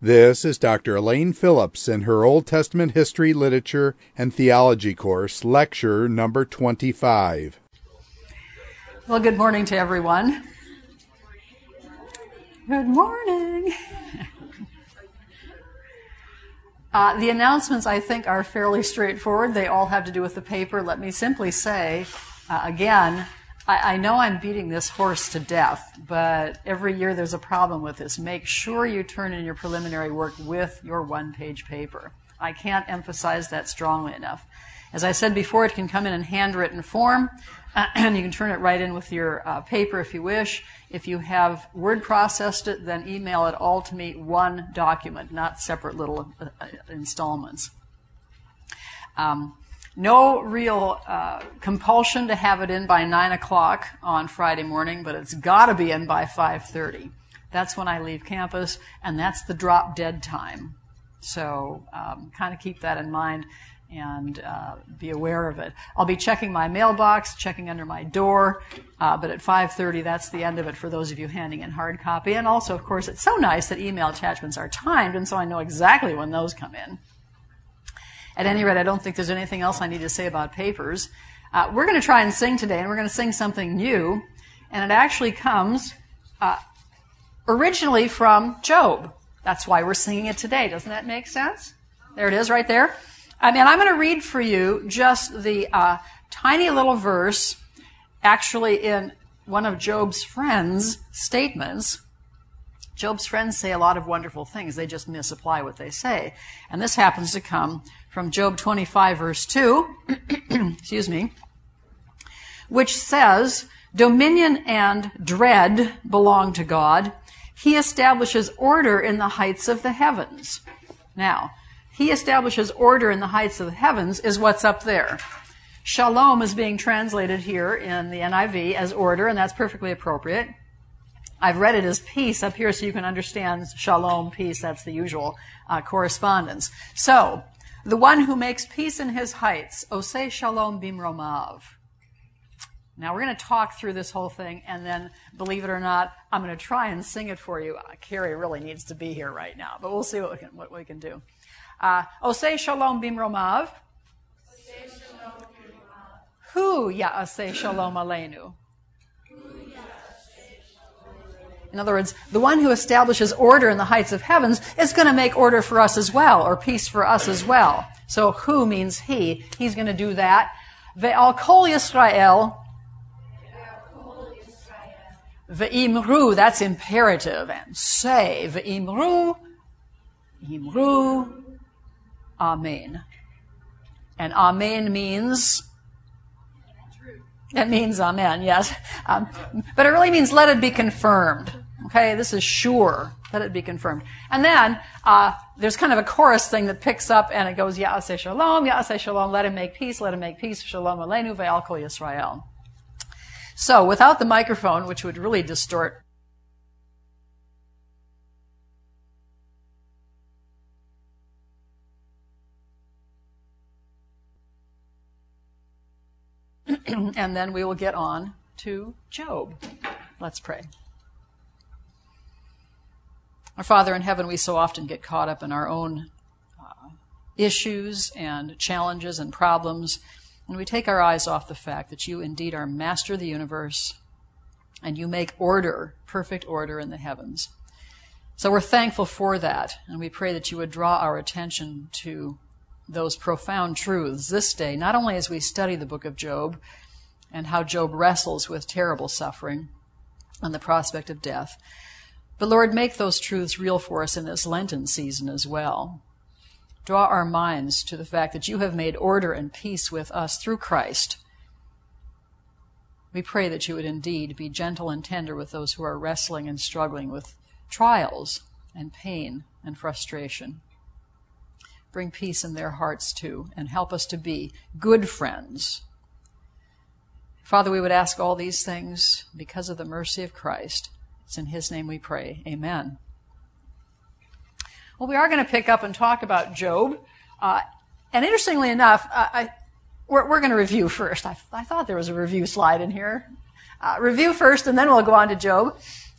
This is Dr. Elaine Phillips in her Old Testament History, Literature, and Theology course, lecture number 25. Well, good morning to everyone. Good morning. The announcements, I think, are fairly straightforward. They all have to do with the paper. Let me simply say, again, I know I'm beating this horse to death, but every year there's a problem with this. Make sure you turn in your preliminary work with your one-page paper. I can't emphasize that strongly enough. As I said before, it can come in handwritten form, and you can turn it right in with your paper if you wish. If you have word processed it, then email it all to me, one document, not separate little installments. No real compulsion to have it in by 9 o'clock on Friday morning, but it's got to be in by 5:30. That's when I leave campus, and that's the drop-dead time. So kind of keep that in mind and be aware of it. I'll be checking my mailbox, checking under my door, but at 5:30, that's the end of it for those of you handing in hard copy. And also, of course, it's so nice that email attachments are timed, and so I know exactly when those come in. At any rate, I don't think there's anything else I need to say about papers. We're going to try and sing today, and we're going to sing something new, and it actually comes originally from Job. That's why we're singing it today. Doesn't that make sense? There it is right there. I'm going to read for you just the tiny little verse, actually in one of Job's friends' statements. Job's friends say a lot of wonderful things. They just misapply what they say. And this happens to come from Job 25, verse 2, excuse me, which says, "Dominion and dread belong to God. He establishes order in the heights of the heavens." Now, he establishes order in the heights of the heavens is what's up there. Shalom is being translated here in the NIV as order, and that's perfectly appropriate. I've read it as peace up here so you can understand shalom, peace. That's the usual correspondence. So, the one who makes peace in his heights, Oseh Shalom Bimromav. Now, we're going to talk through this whole thing, and then, believe it or not, I'm going to try and sing it for you. Carrie really needs to be here right now, but we'll see what we can do. Oseh Shalom Bimromav. Hu Ya'aseh Shalom Aleinu. In other words, the one who establishes order in the heights of heavens is going to make order for us as well, or peace for us as well. So who means he. He's going to do that. Ve'al kol Yisrael. Ve'imru, that's imperative. And say, ve'imru, imru, amen. And amen means... It means amen, yes. But it really means let it be confirmed. Okay, this is sure. Let it be confirmed. And then there's kind of a chorus thing that picks up and it goes, Ya'aseh Shalom, let him make peace, Shalom Aleinu ve'al kol Yisrael. So without the microphone, which would really distort and then we will get on to Job. Let's pray. Our Father in heaven, we so often get caught up in our own issues and challenges and problems, and we take our eyes off the fact that you indeed are master of the universe, and you make order, perfect order in the heavens. So we're thankful for that, and we pray that you would draw our attention to those profound truths this day, not only as we study the book of Job and how Job wrestles with terrible suffering and the prospect of death, but Lord, make those truths real for us in this Lenten season as well. Draw our minds to the fact that you have made order and peace with us through Christ. We pray that you would indeed be gentle and tender with those who are wrestling and struggling with trials and pain and frustration. Bring peace in their hearts too, and help us to be good friends. Father, we would ask all these things because of the mercy of Christ. It's in his name we pray. Amen. Well, we are going to pick up and talk about Job. And interestingly enough, we're going to review first. I thought there was a review slide in here. Review first, and then we'll go on to Job.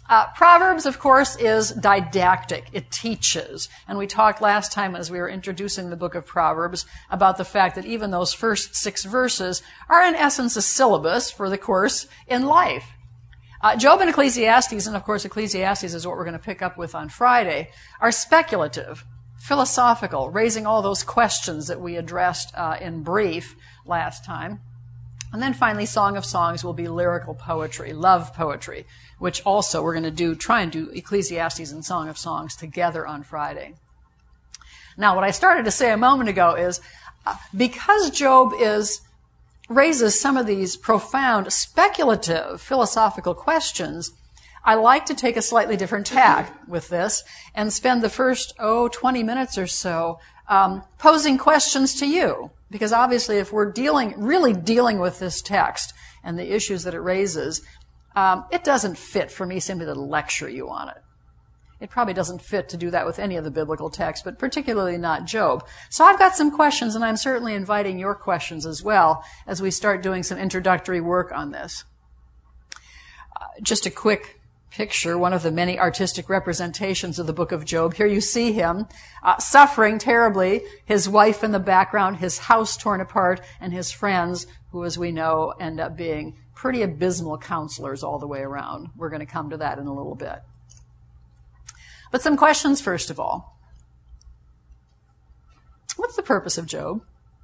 Proverbs, of course, is didactic. It teaches. And we talked last time as we were introducing the book of Proverbs about the fact that even those first 6 verses are in essence a syllabus for the course in life. Job and Ecclesiastes, and of course Ecclesiastes is what we're going to pick up with on Friday, are speculative, philosophical, raising all those questions that we addressed in brief last time. And then finally, Song of Songs will be lyrical poetry, love poetry, which also we're going to try and do Ecclesiastes and Song of Songs together on Friday. Now, what I started to say a moment ago is, because Job raises some of these profound, speculative, philosophical questions, I like to take a slightly different tack with this and spend the first, 20 minutes or so posing questions to you. Because obviously if we're really dealing with this text and the issues that it raises, it doesn't fit for me simply to lecture you on it. It probably doesn't fit to do that with any of the biblical texts, but particularly not Job. So I've got some questions, and I'm certainly inviting your questions as well as we start doing some introductory work on this. Just a quick picture, one of the many artistic representations of the book of Job. Here you see him suffering terribly, his wife in the background, his house torn apart, and his friends, who, as we know, end up being pretty abysmal counselors all the way around. We're going to come to that in a little bit. But some questions first of all. What's the purpose of Job?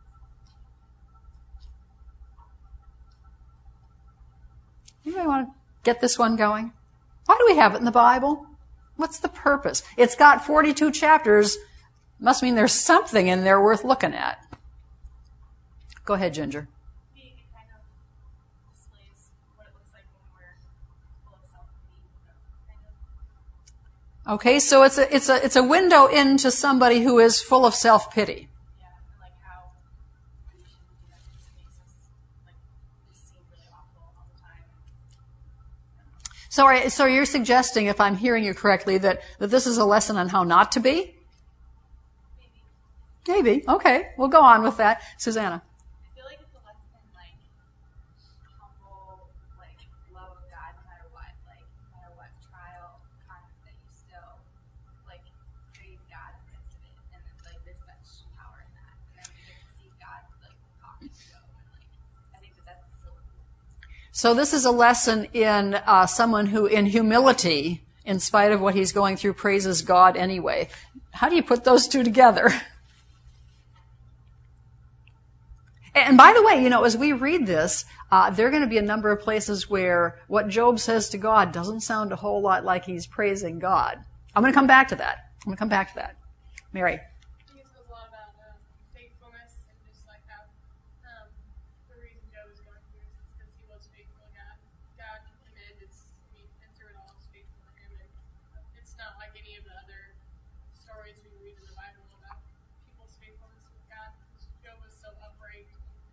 Anybody want to get this one going? Why do we have it in the Bible? What's the purpose? It's got 42 chapters. Must mean there's something in there worth looking at. Go ahead, Ginger. It kind of displays what it looks like when we're full of self-pity. Okay, so it's a window into somebody who is full of self-pity. Yeah, and like how we shouldn't do that. It makes us like just seem really awful all the time. So you're suggesting, if I'm hearing you correctly, that this is a lesson on how not to be? Maybe. Okay, we'll go on with that. Susanna. I feel like it's a lesson in like humble, like love of God no matter what. Like no matter what trial comes, that you still like praise God in the midst of it. And like there's such power in that. And then you get to see God like talking to you. And like I think that's so cool. So this is a lesson in someone who, in humility, in spite of what he's going through, praises God anyway. How do you put those two together? And by the way, as we read this, there are going to be a number of places where what Job says to God doesn't sound a whole lot like he's praising God. I'm going to come back to that. Mary. I think it says a lot about faithfulness and just like how the reason Job is going through this is because he was faithful to God. God commanded, and through it all, is faithful to him. And it's not like any of the other stories we read in the Bible about people's faithfulness with God. Job was so upright.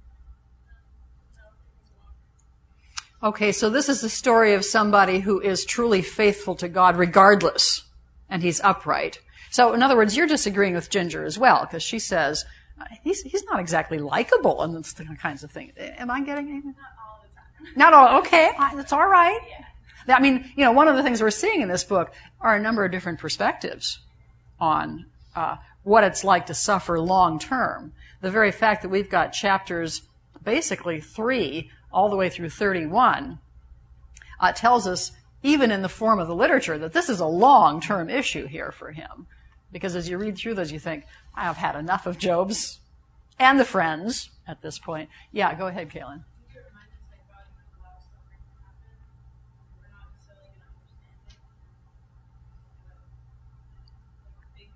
Okay, so this is the story of somebody who is truly faithful to God regardless, and he's upright. So, in other words, you're disagreeing with Ginger as well, because she says, he's not exactly likable and those kinds of things. Am I getting anything? Not all the time. Not all. Okay, that's all right. Yeah. I mean, one of the things we're seeing in this book are a number of different perspectives on what it's like to suffer long term. The very fact that we've got chapters, basically 3, all the way through 31, tells us, even in the form of the literature, that this is a long-term issue here for him. Because as you read through those, you think, I've had enough of Job's and the friends at this point. Yeah, go ahead, Kaylin. It reminds us that God allows suffering to happen. We're not necessarily going to understand it. But big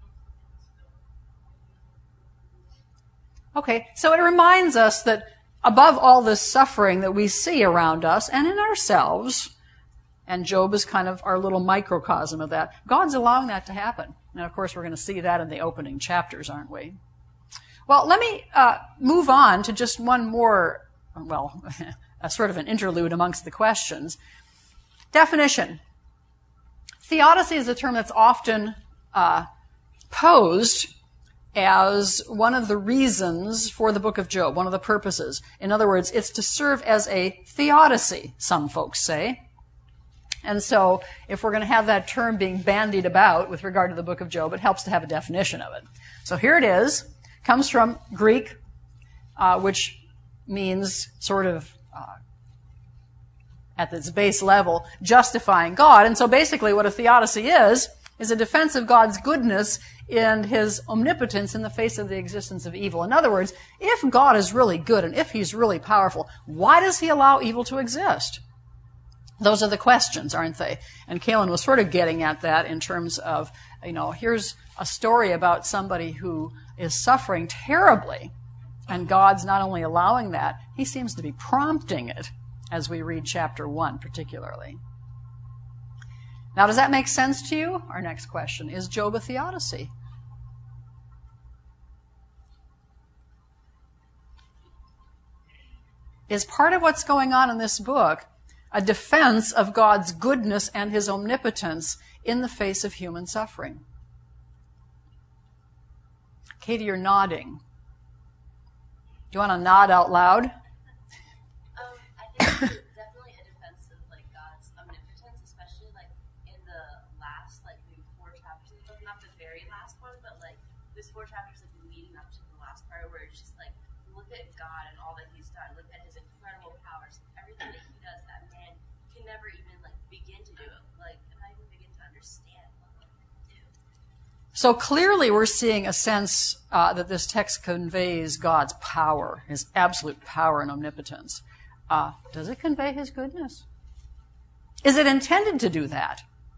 still. Okay, so it reminds us that above all this suffering that we see around us and in ourselves, and Job is kind of our little microcosm of that, God's allowing that to happen. And of course, we're going to see that in the opening chapters, aren't we? Well, let me move on to just one more, a sort of an interlude amongst the questions. Definition. Theodicy is a term that's often posed as one of the reasons for the book of Job, one of the purposes. In other words, it's to serve as a theodicy, some folks say. And so if we're going to have that term being bandied about with regard to the book of Job, it helps to have a definition of it. So here it is. Comes from Greek, which means sort of, at its base level, justifying God. And so basically what a theodicy is a defense of God's goodness and his omnipotence in the face of the existence of evil. In other words, if God is really good and if he's really powerful, why does he allow evil to exist? Those are the questions, aren't they? And Kalin was sort of getting at that in terms of, here's a story about somebody who is suffering terribly, and God's not only allowing that, he seems to be prompting it as we read chapter 1 particularly. Now, does that make sense to you? Our next question, is Job a theodicy? Is part of what's going on in this book a defense of God's goodness and his omnipotence in the face of human suffering? Katie, you're nodding. Do you want to nod out loud? I think it's definitely a defense of God's omnipotence, especially in the last maybe 4 chapters of the book, not the very last one, but this 4 chapters leading up to the last part where it's just look at God and all that he's done, look at his incredible powers, everything that he does that man can never even begin to do, not even begin to understand what he can do. So clearly we're seeing a sense that this text conveys God's power, his absolute power and omnipotence. Does it convey his goodness? Is it intended to do that?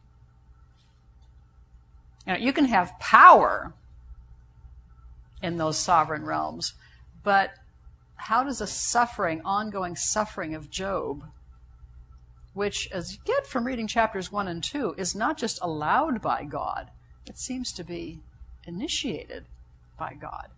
You can have power in those sovereign realms, but how does a ongoing suffering of Job, which, as you get from reading chapters 1 and 2, is not just allowed by God, it seems to be initiated by God.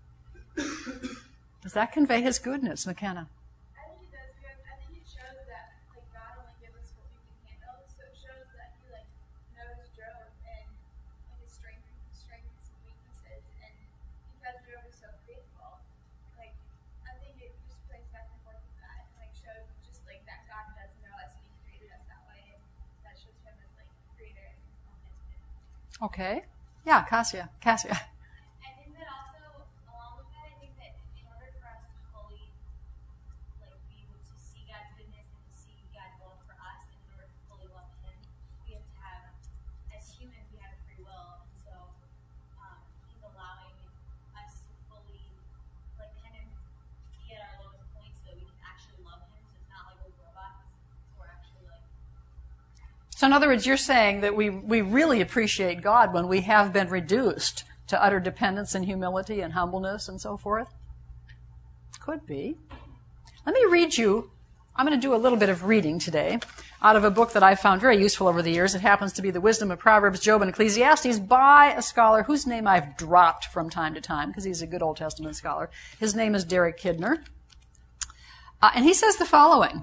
Does that convey his goodness, McKenna? I think it does, because I think it shows that God only gives us what we can handle. So it shows that he knows Job and his strengths and weaknesses, and because Job is so faithful, I think it just plays back and forth with that, and shows just that God does know us and he created us that way, and that shows him as creator and omnipotent. Okay. Yeah, Cassia. I think that also, along with that, I think that in order for us to fully be able to see God's goodness and to see God's love for us, and in order to fully love him, we have to have, as humans, we have free will, and so he's allowing us to fully kind of be at our lowest point so we can actually love him, so it's not we're robots, we're actually So in other words, you're saying that we really appreciate God when we have been reduced to utter dependence and humility and humbleness and so forth? Could be. Let me read you, I'm going to do a little bit of reading today out of a book that I've found very useful over the years. It happens to be The Wisdom of Proverbs, Job, and Ecclesiastes by a scholar whose name I've dropped from time to time because he's a good Old Testament scholar. His name is Derek Kidner. And he says the following.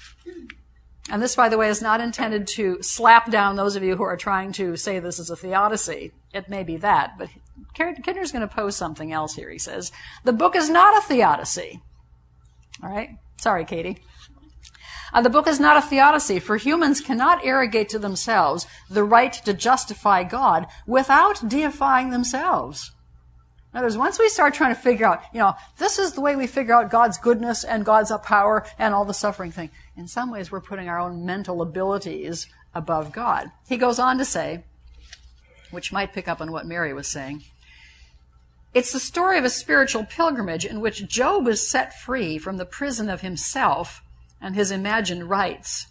And this, by the way, is not intended to slap down those of you who are trying to say this is a theodicy. It may be that, but Kidner's going to pose something else here. He says, the book is not a theodicy. All right? Sorry, Katie. The book is not a theodicy, for humans cannot arrogate to themselves the right to justify God without deifying themselves. In other words, once we start trying to figure out, this is the way we figure out God's goodness and God's power and all the suffering thing, in some ways we're putting our own mental abilities above God. He goes on to say, which might pick up on what Mary was saying, it's the story of a spiritual pilgrimage in which Job is set free from the prison of himself and his imagined rights,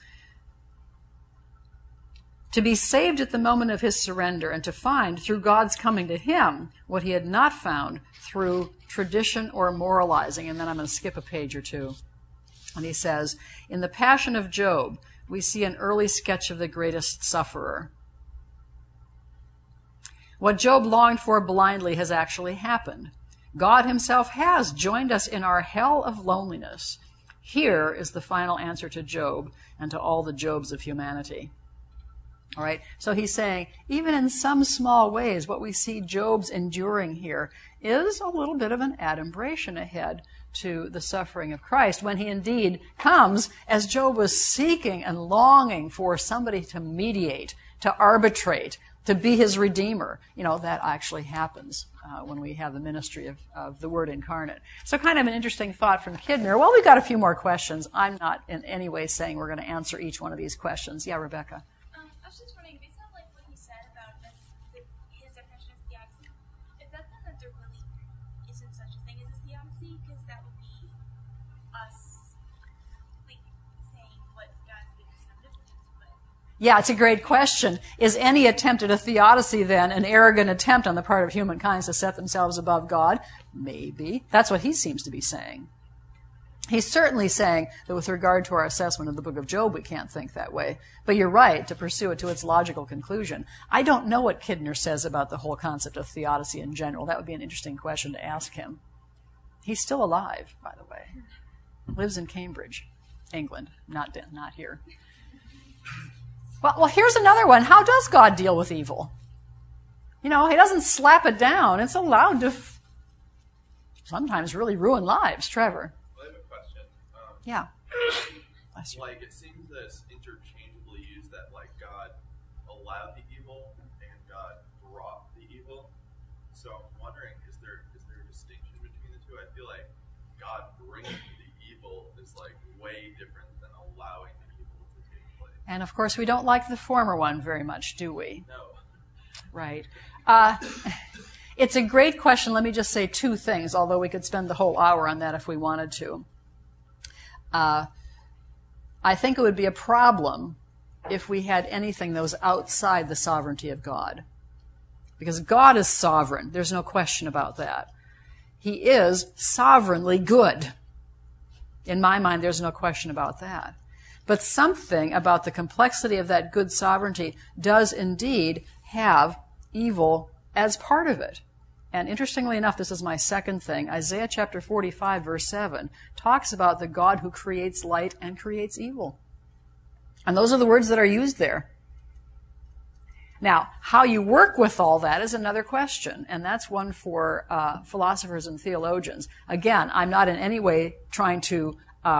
to be saved at the moment of his surrender and to find, through God's coming to him, what he had not found through tradition or moralizing. And then I'm going to skip a page or two. And he says, in the Passion of Job, we see an early sketch of the greatest sufferer. What Job longed for blindly has actually happened. God himself has joined us in our hell of loneliness. Here is the final answer to Job and to all the Jobs of humanity. All right, so he's saying, even in some small ways, what we see Job's enduring here is a little bit of an adumbration ahead to the suffering of Christ when he indeed comes, as Job was seeking and longing for somebody to mediate, to arbitrate, to be his redeemer. That actually happens when we have the ministry of the Word incarnate. So kind of an interesting thought from Kidner. Well, we've got a few more questions. I'm not in any way saying we're going to answer each one of these questions. Yeah, Rebecca? I was just wondering, based on what he said about his definition of theodicy, is that then that there really isn't such a thing as a theodicy? Because that would be us saying what's God's given significance, but Yeah, it's a great question. Is any attempt at a theodicy then an arrogant attempt on the part of humankind to set themselves above God? Maybe. That's what he seems to be saying. He's certainly saying that with regard to our assessment of the book of Job, we can't think that way. But you're right to pursue it to its logical conclusion. I don't know what Kidner says about the whole concept of theodicy in general. That would be an interesting question to ask him. He's still alive, by the way. Lives in Cambridge, England, not here. Well, here's another one. How does God deal with evil? He doesn't slap it down. It's allowed to sometimes really ruin lives. Trevor? I have a question. Yeah. It seems that it's interchangeably used that, God allowed the evil and God brought the evil. So I'm wondering, is there a distinction between the two? I feel like God bringing the evil is, way different than allowing the evil to take place. And, of course, we don't like the former one very much, do we? No. Right. It's a great question. Let me just say two things, although we could spend the whole hour on that if we wanted to. I think it would be a problem if we had anything that was outside the sovereignty of God. Because God is sovereign. There's no question about that. He is sovereignly good. In my mind, there's no question about that. But something about the complexity of that good sovereignty does indeed have evil as part of it. And interestingly enough, this is my second thing. Isaiah chapter 45, verse 7, talks about the God who creates light and creates evil. And those are the words that are used there. Now, how you work with all that is another question, and that's one for philosophers and theologians. Again, I'm not in any way trying to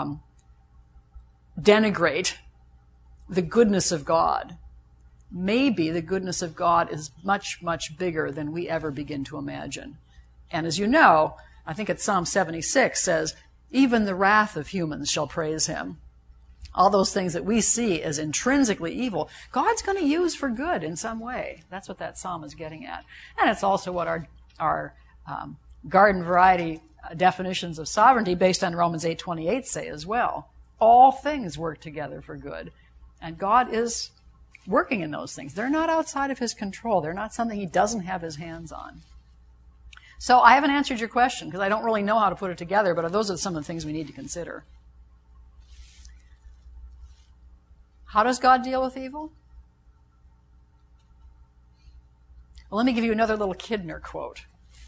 denigrate the goodness of God. Maybe the goodness of God is much, much bigger than we ever begin to imagine. And as you know, I think it's Psalm 76 says, even the wrath of humans shall praise him. All those things that we see as intrinsically evil, God's going to use for good in some way. That's what that psalm is getting at. And it's also what our garden variety definitions of sovereignty based on Romans 8:28 say as well. All things work together for good. And God is working in those things. They're not outside of his control. They're not something he doesn't have his hands on. So I haven't answered your question because I don't really know how to put it together, but those are some of the things we need to consider. How does God deal with evil? Well, let me give you another little Kidner quote.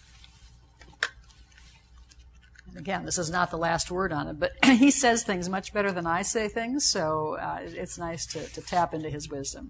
And again, this is not the last word on it, but he says things much better than I say things, so it's nice to tap into his wisdom.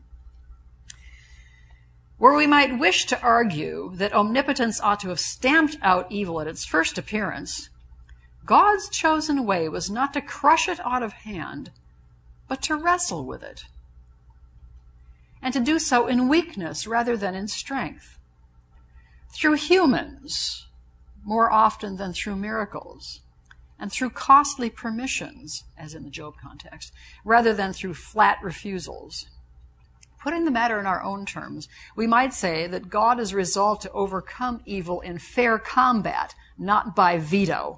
Where we might wish to argue that omnipotence ought to have stamped out evil at its first appearance, God's chosen way was not to crush it out of hand, but to wrestle with it, and to do so in weakness rather than in strength, through humans more often than through miracles, and through costly permissions, as in the Job context, rather than through flat refusals. Putting the matter in our own terms, we might say that God is resolved to overcome evil in fair combat, not by veto.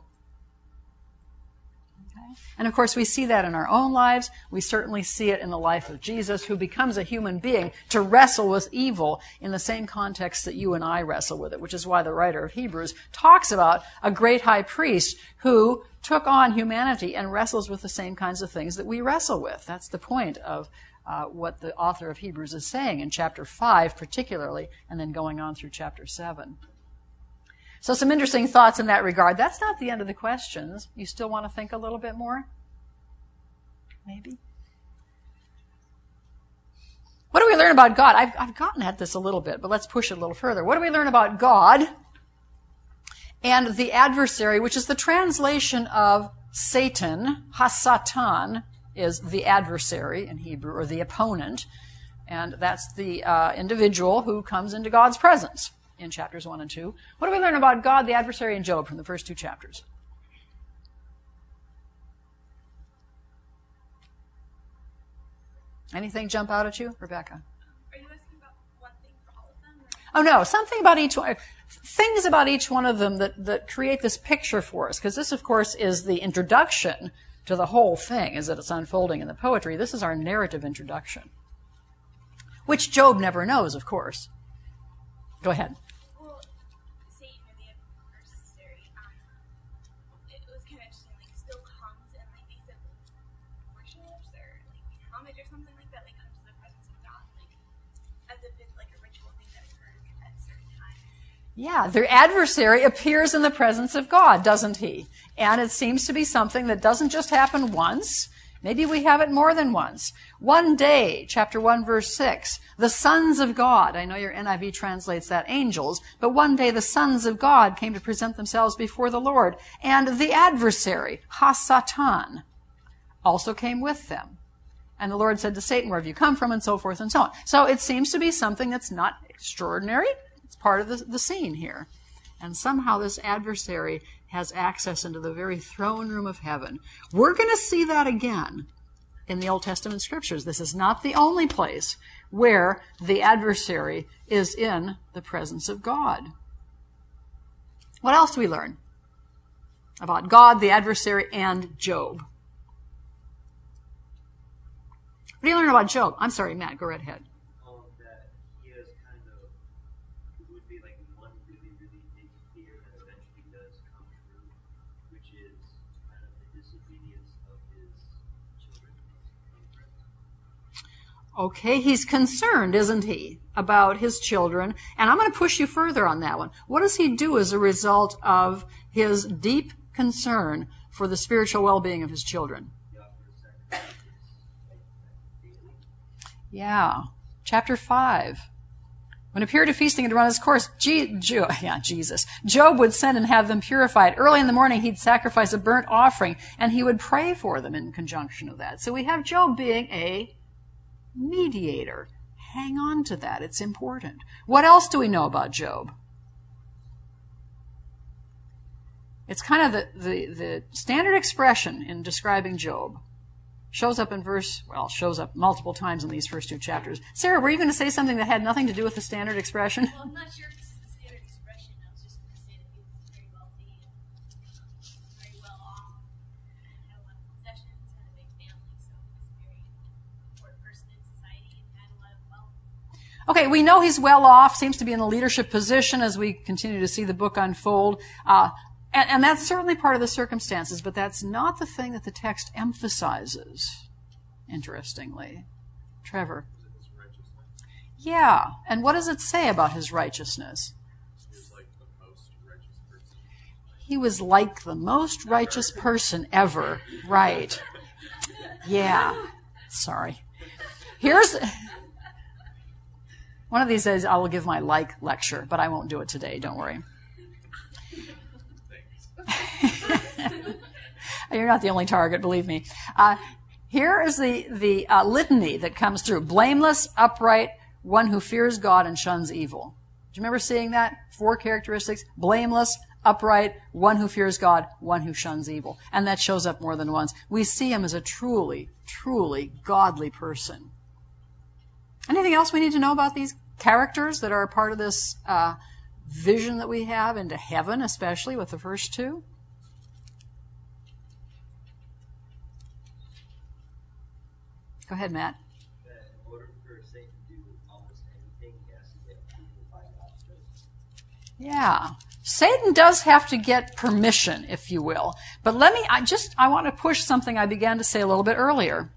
And of course, we see that in our own lives. We certainly see it in the life of Jesus, who becomes a human being to wrestle with evil in the same context that you and I wrestle with it, which is why the writer of Hebrews talks about a great high priest who took on humanity and wrestles with the same kinds of things that we wrestle with. That's the point of what the author of Hebrews is saying in chapter 5 particularly, and then going on through chapter 7. So some interesting thoughts in that regard. That's not the end of the questions. You still want to think a little bit more? Maybe? What do we learn about God? I've gotten at this a little bit, but let's push it a little further. What do we learn about God And the adversary, which is the translation of Satan, Hasatan, is the adversary in Hebrew, or the opponent. And that's the individual who comes into God's presence in chapters 1 and 2. What do we learn about God, the adversary, and Job from the first 2 chapters? Anything jump out at you, Rebecca? Are you asking about one thing for all of them? Oh, no, something about each one. Things about each one of them that create this picture for us. Because this, of course, is the introduction to the whole thing as it's unfolding in the poetry. This is our narrative introduction, which Job never knows, of course. Go ahead. Well, Satan or the adversary, it was kind of interesting, like, still comes and, like, they said, worships or, like, homage or something like that, like, comes to the presence of God, like, as if it's, like, a ritual thing that occurs at certain times. Yeah, the adversary appears in the presence of God, doesn't he? And it seems to be something that doesn't just happen once. Maybe we have it more than once. One day, chapter 1, verse 6, the sons of God, I know your NIV translates that angels, but one day the sons of God came to present themselves before the Lord, and the adversary, Hasatan, also came with them. And the Lord said to Satan, where have you come from, and so forth and so on. So it seems to be something that's not extraordinary. It's part of the scene here. And somehow this adversary has access into the very throne room of heaven. We're going to see that again in the Old Testament scriptures. This is not the only place where the adversary is in the presence of God. What else do we learn about God, the adversary, and Job? What do you learn about Job? I'm sorry, Matt, go right ahead. That he has kind of, it would be like one really, really big fear that eventually does come true, which is kind of the disobedience of his children. Okay, he's concerned, isn't he, about his children? And I'm going to push you further on that one. What does he do as a result of his deep concern for the spiritual well-being of his children? Yeah. Chapter 5. When it appeared to feasting had run its course, Jesus. Job would send and have them purified. Early in the morning, he'd sacrifice a burnt offering, and he would pray for them in conjunction with that. So we have Job being a mediator. Hang on to that. It's important. What else do we know about Job? It's kind of the standard expression in describing Job. Shows up multiple times in these first 2 chapters. Sarah, were you going to say something that had nothing to do with the standard expression? Well, I'm not sure if this is the standard expression. I was just going to say that he was very wealthy and very well off and had a lot of possessions, had a big family, so he was a very important person in society and had a lot of wealth. Okay, we know he's well off, seems to be in a leadership position as we continue to see the book unfold. And that's certainly part of the circumstances, but that's not the thing that the text emphasizes, interestingly. Trevor? Yeah, and what does it say about his righteousness? He was like the most righteous person ever. Right. Yeah. Sorry. Here's... One of these days I will give my lecture, but I won't do it today, don't worry. You're not the only target, believe me. Here is the litany that comes through. Blameless, upright, one who fears God and shuns evil. Do you remember seeing that? 4 characteristics. Blameless, upright, one who fears God, one who shuns evil. And that shows up more than once. We see him as a truly, truly godly person. Anything else we need to know about these characters that are a part of this vision that we have into heaven, especially with the first 2? Go ahead, Matt. That in order for Satan to do almost anything, he has to get approval by God first. Yeah. Satan does have to get permission, if you will. But I want to push something I began to say a little bit earlier.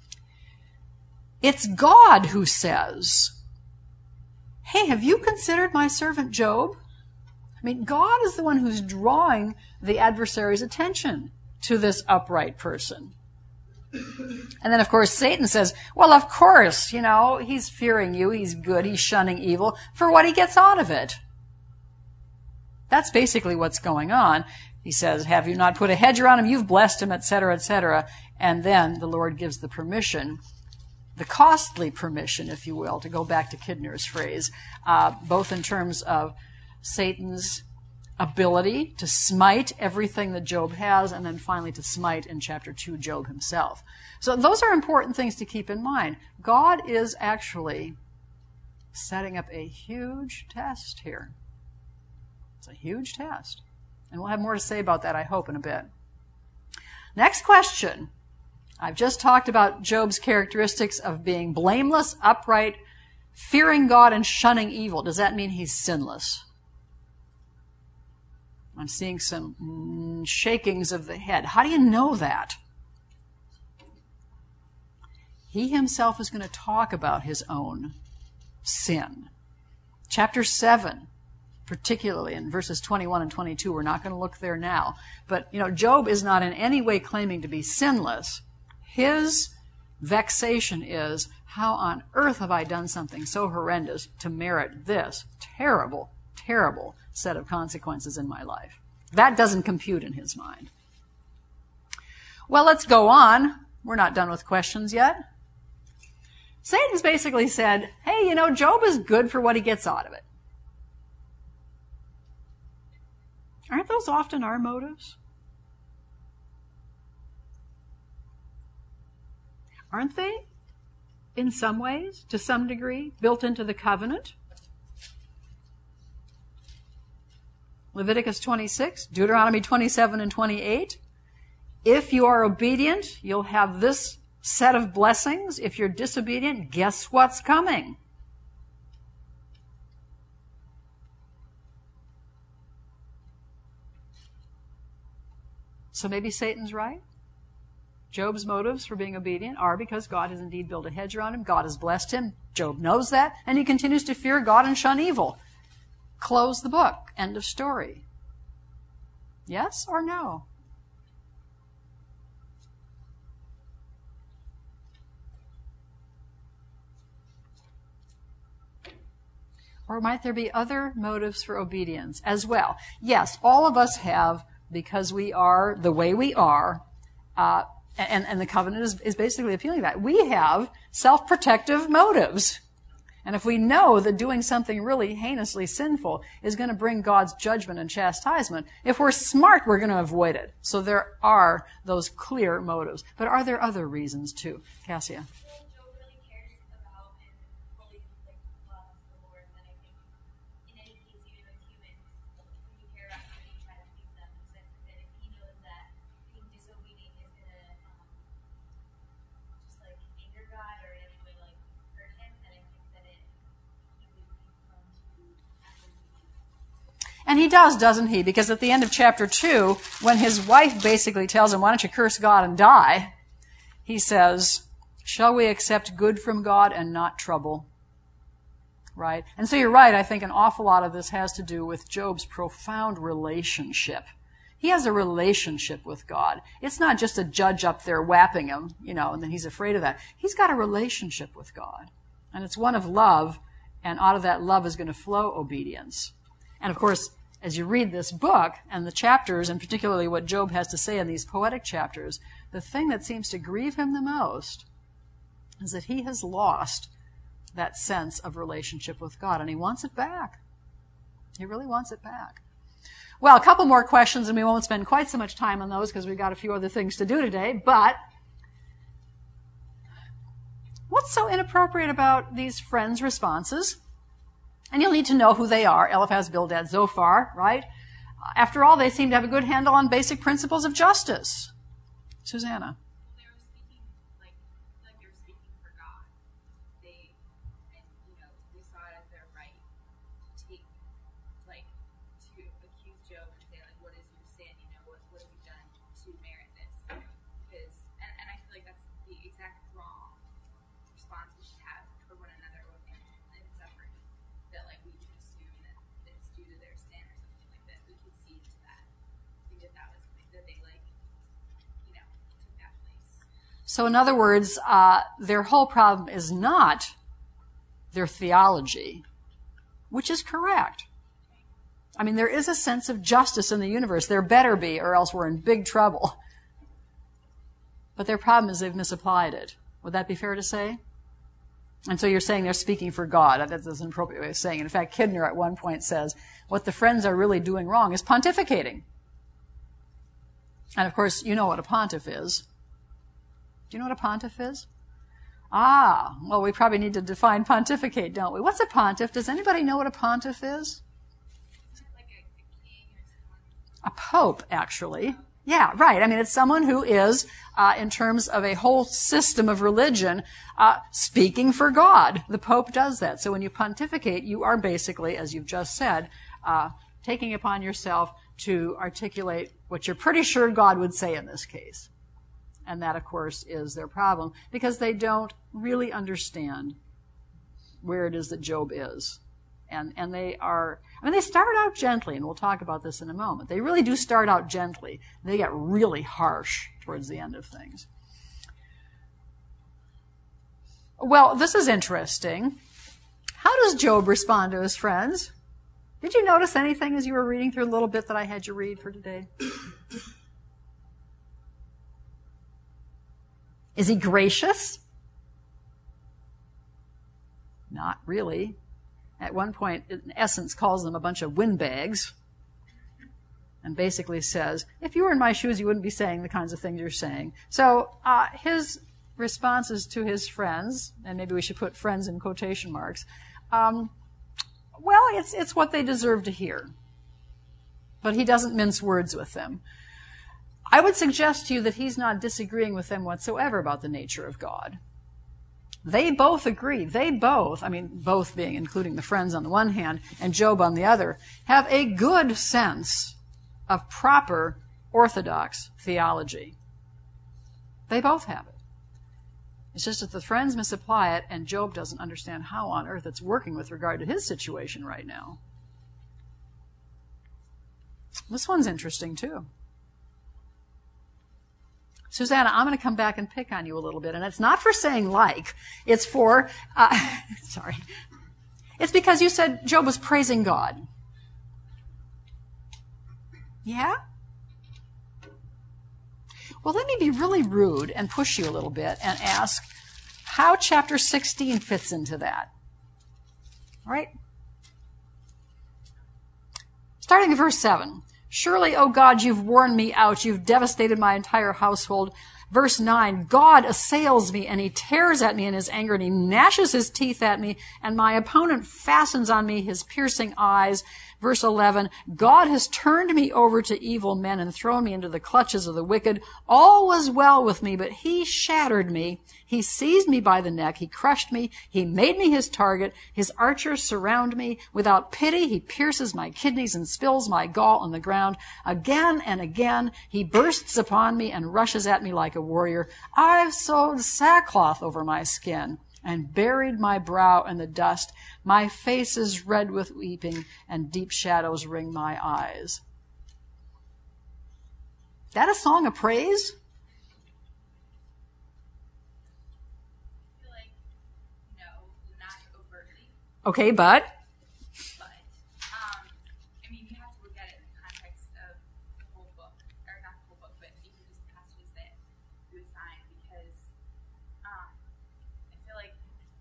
It's God who says, hey, have you considered my servant Job? I mean, God is the one who's drawing the adversary's attention to this upright person. And then, of course, Satan says, well, of course, he's fearing you, he's good, he's shunning evil for what he gets out of it. That's basically what's going on. He says, have you not put a hedge around him? You've blessed him, etc., etc. And then the Lord gives the permission, the costly permission, if you will, to go back to Kidner's phrase, both in terms of Satan's ability to smite everything that Job has, and then finally to smite in chapter 2 Job himself. So those are important things to keep in mind. God is actually setting up a huge test here. It's a huge test. And we'll have more to say about that, I hope, in a bit. Next question. I've just talked about Job's characteristics of being blameless, upright, fearing God, and shunning evil. Does that mean he's sinless? I'm seeing some shakings of the head. How do you know that? He himself is going to talk about his own sin. Chapter 7, particularly in verses 21 and 22, we're not going to look there now. But, Job is not in any way claiming to be sinless. His vexation is, how on earth have I done something so horrendous to merit this terrible, terrible set of consequences in my life? That doesn't compute in his mind. Well, let's go on. We're not done with questions yet. Satan's basically said, hey, Job is good for what he gets out of it. Aren't those often our motives? Aren't they, in some ways, to some degree, built into the covenant? Leviticus 26, Deuteronomy 27 and 28. If you are obedient, you'll have this set of blessings. If you're disobedient, guess what's coming? So maybe Satan's right. Job's motives for being obedient are because God has indeed built a hedge around him. God has blessed him. Job knows that, and he continues to fear God and shun evil. Close the book. End of story. Yes or no? Or might there be other motives for obedience as well? Yes, all of us have, because we are the way we are, and the covenant is basically appealing to that. We have self-protective motives. And if we know that doing something really heinously sinful is going to bring God's judgment and chastisement, if we're smart, we're going to avoid it. So there are those clear motives. But are there other reasons too? Cassia? Well, Job really cares about and fully loves the Lord. And I think in any case, even with humans, when you care about somebody, you try to please them. And so that if he knows that being disobedient is going to just anger God or in any way hurt him, then I think that he would be prone to acting. And he does, doesn't he? Because at the end of chapter 2, when his wife basically tells him, why don't you curse God and die? He says, shall we accept good from God and not trouble? Right? And so you're right, I think an awful lot of this has to do with Job's profound relationship. He has a relationship with God. It's not just a judge up there whapping him, and then he's afraid of that. He's got a relationship with God. And it's one of love, and out of that love is going to flow obedience. And of course, as you read this book and the chapters, and particularly what Job has to say in these poetic chapters, the thing that seems to grieve him the most is that he has lost that sense of relationship with God, and he wants it back. He really wants it back. Well, a couple more questions, and we won't spend quite so much time on those because we've got a few other things to do today, but what's so inappropriate about these friends' responses? And you'll need to know who they are. Eliphaz, Bildad, Zophar, right? After all, they seem to have a good handle on basic principles of justice. Susanna. Well, they were speaking like they were speaking for God. They saw it as their right to take, to accuse Job and say, what is your sin? What have you done to merit this? Because, and I feel like that's the exact wrong response we should have toward one another in suffering. That we can assume that it's due to their sin or something like that. We can see into that. I think that was something that they took that place. So in other words, their whole problem is not their theology, which is correct. I mean, there is a sense of justice in the universe. There better be, or else we're in big trouble. But their problem is they've misapplied it. Would that be fair to say? And so you're saying they're speaking for God. That's an appropriate way of saying it. In fact, Kidner at one point says, what the Friends are really doing wrong is pontificating. And of course, you know what a pontiff is. Do you know what a pontiff is? Ah, well, we probably need to define pontificate, don't we? What's a pontiff? Does anybody know what a pontiff is? Like a king or someone. A pope, actually. Yeah, right. I mean, it's someone who is, in terms of a whole system of religion, speaking for God. The Pope does that. So when you pontificate, you are basically, as you've just said, taking upon yourself to articulate what you're pretty sure God would say in this case. And that, of course, is their problem, because they don't really understand where it is that Job is. And they are, I mean, they start out gently, and we'll talk about this in a moment. They really do start out gently. They get really harsh towards the end of things. Well, this is interesting. How does Job respond to his friends? Did you notice anything as you were reading through the little bit that I had you read for today? Is he gracious? Not really. At one point, in essence, calls them a bunch of windbags and basically says, if you were in my shoes, you wouldn't be saying the kinds of things you're saying. So his responses to his friends, and maybe we should put friends in quotation marks, well, it's what they deserve to hear. But he doesn't mince words with them. I would suggest to you that he's not disagreeing with them whatsoever about the nature of God. They both agree. They both, I mean, both being including the friends on the one hand and Job on the other, have a good sense of proper orthodox theology. They both have it. It's just that the friends misapply it, and Job doesn't understand how on earth it's working with regard to his situation right now. This one's interesting, too. Susanna, I'm going to come back and pick on you a little bit, and it's not for saying like. It's for, sorry. It's because you said Job was praising God. Yeah? Well, let me be really rude and push you a little bit and ask how chapter 16 fits into that. All right? Starting in verse 7. Surely, O God, you've worn me out. You've devastated my entire household. Verse 9, God assails me and he tears at me in his anger and he gnashes his teeth at me and my opponent fastens on me his piercing eyes. Verse 11, God has turned me over to evil men and thrown me into the clutches of the wicked. All was well with me, but he shattered me. He seized me by the neck. He crushed me. He made me his target. His archers surround me. Without pity, he pierces my kidneys and spills my gall on the ground. Again and again, he bursts upon me and rushes at me like a warrior. I've sewed sackcloth over my skin and buried my brow in the dust. My face is red with weeping, and deep shadows ring my eyes. That a song of praise? I feel like, no, not overtly, Okay, but? I mean, you have to look at it in the context of the whole book, or not the whole book, but even just passages that you assign, because I feel like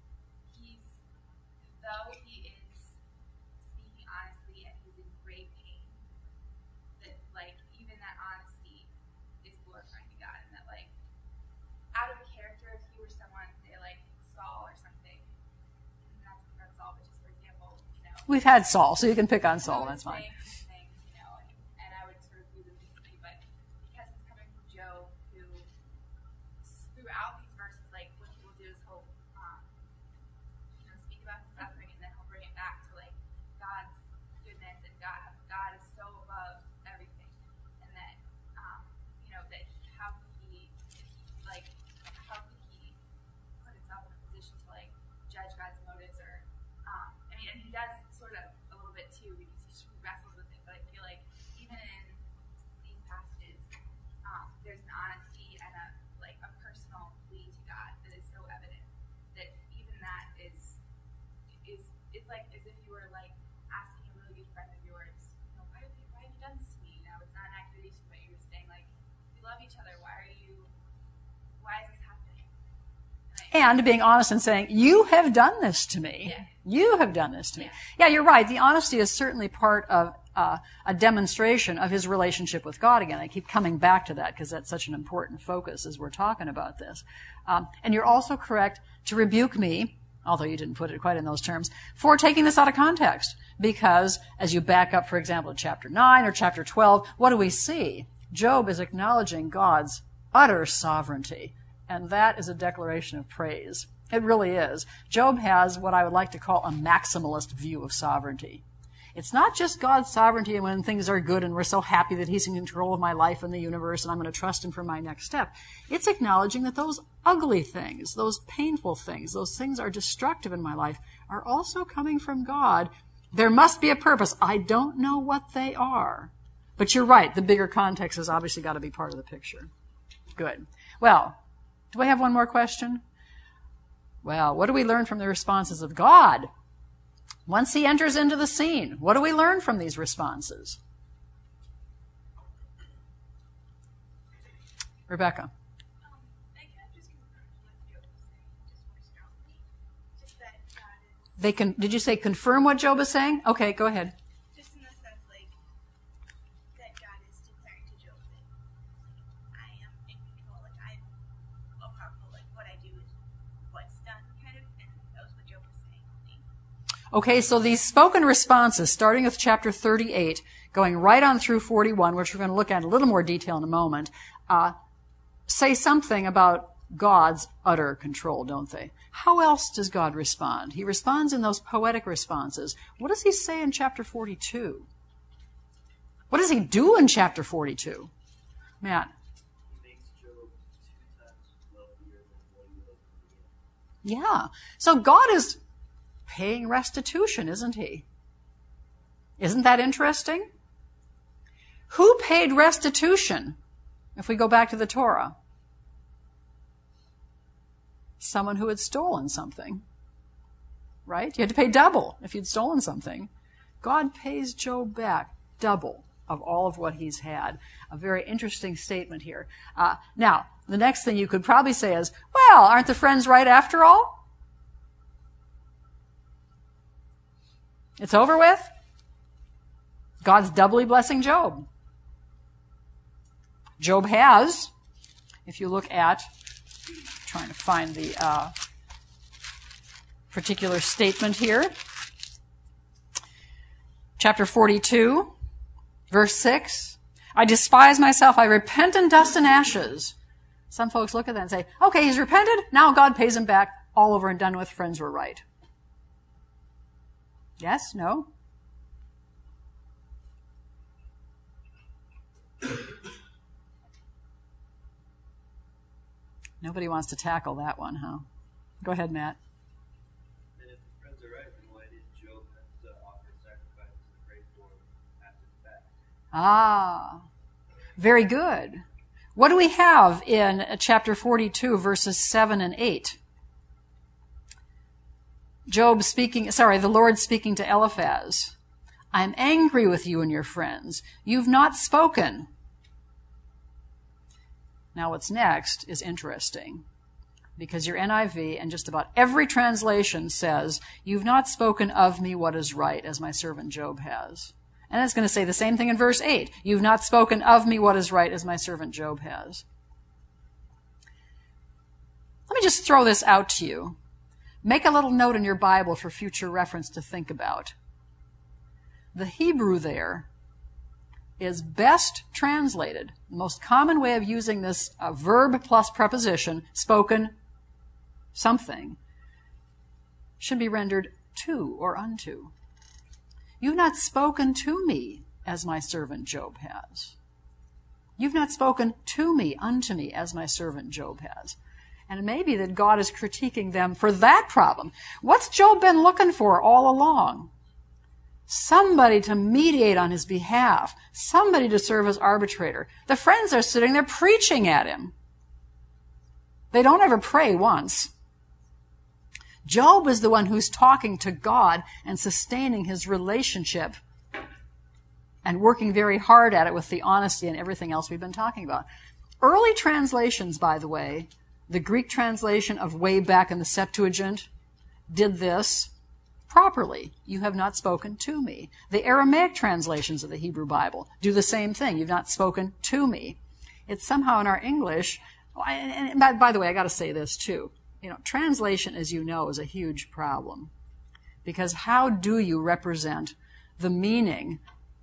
though he is speaking honestly and he's in great pain, that, like, even that honesty is glorifying to God, and that, like, out of character, if he were someone, say, like Saul or something, not to pick on Saul, but just for example, We've had Saul, so you can pick on Saul, that's fine. Things, and I would sort of do the differently, but because it's coming from Job, who throughout these verses, like, what he will do is he'll speak about his suffering, and then he'll bring it back to, like, God's goodness, and God is so above everything, and that that how could he put himself in a position to, like, judge God's motives, or and he does sort of a little bit too, because he wrestles with it, but I feel like even in these passages, there's an honesty and a personal plea to God that is so evident that even that is it's like as if you were, like, asking a really good friend of yours each other. Why is this happening? And being honest and saying, you have done this to me. Yeah. You have done this to me. Yeah, you're right. The honesty is certainly part of a demonstration of his relationship with God again. I keep coming back to that because that's such an important focus as we're talking about this. And you're also correct to rebuke me, although you didn't put it quite in those terms, for taking this out of context. Because as you back up, for example, to chapter 9 or chapter 12, what do we see? Job is acknowledging God's utter sovereignty. And that is a declaration of praise. It really is. Job has what I would like to call a maximalist view of sovereignty. It's not just God's sovereignty when things are good and we're so happy that he's in control of my life and the universe and I'm going to trust him for my next step. It's acknowledging that those ugly things, those painful things, those things are destructive in my life are also coming from God. There must be a purpose. I don't know what they are. But you're right. The bigger context has obviously got to be part of the picture. Good. Well, do I have one more question? Well, what do we learn from the responses of God? Once he enters into the scene, what do we learn from these responses? Rebecca. I kind of just confirmed what Job was saying, just more strongly. Just that God is, They can. Did you say confirm what Job is saying? Okay, go ahead. just in the sense, like, that God is declaring to Job that I am in control, like, I'm all powerful, like, what I do is what's done, kind of, and that was what Job was saying. Okay, so these spoken responses, starting with chapter 38, going right on through 41, which we're going to look at in a little more detail in a moment, say something about God's utter control, don't they? How else does God respond? He responds in those poetic responses. What does he say in chapter 42? What does he do in chapter 42? Matt? He makes Job 2 times wealthier than what he was in the beginning. Yeah. So God is paying restitution, isn't he? Isn't that interesting? Who paid restitution if we go back to the Torah? Someone who had stolen something. Right? You had to pay double if you'd stolen something. God pays Job back double of all of what he's had. A very interesting statement here. Now, the next thing you could probably say is, well, aren't the friends right after all? It's over with. God's doubly blessing Job. Job has, if you look at, trying to find the particular statement here, chapter 42, verse 6, I despise myself, I repent in dust and ashes. Some folks look at that and say, okay, he's repented, now God pays him back, all over and done with, friends were right. Yes? No? Nobody wants to tackle that one, huh? Go ahead, Matt. Then if the friends are right, then why did Job have to offer sacrifices to pray for him after the fact? Ah, very good. What do we have in chapter 42, verses 7 and 8? The Lord speaking to Eliphaz. I'm angry with you and your friends. You've not spoken. Now what's next is interesting, because your NIV and just about every translation says, you've not spoken of me what is right, as my servant Job has. And it's going to say the same thing in verse 8. You've not spoken of me what is right, as my servant Job has. Let me just throw this out to you. Make a little note in your Bible for future reference to think about. The Hebrew there is best translated. The most common way of using this verb plus preposition, spoken something, should be rendered to or unto. You've not spoken to me as my servant Job has. You've not spoken to me, unto me, as my servant Job has. And it may be that God is critiquing them for that problem. What's Job been looking for all along? Somebody to mediate on his behalf. Somebody to serve as arbitrator. The friends are sitting there preaching at him. They don't ever pray once. Job is the one who's talking to God and sustaining his relationship and working very hard at it with the honesty and everything else we've been talking about. Early translations, by the way, the Greek translation of way back in the Septuagint did this properly. You have not spoken to me. The Aramaic translations of the Hebrew Bible do the same thing. You've not spoken to me. It's somehow in our English, and by the way, I got to say this too. Translation, as you know, is a huge problem. Because how do you represent the meaning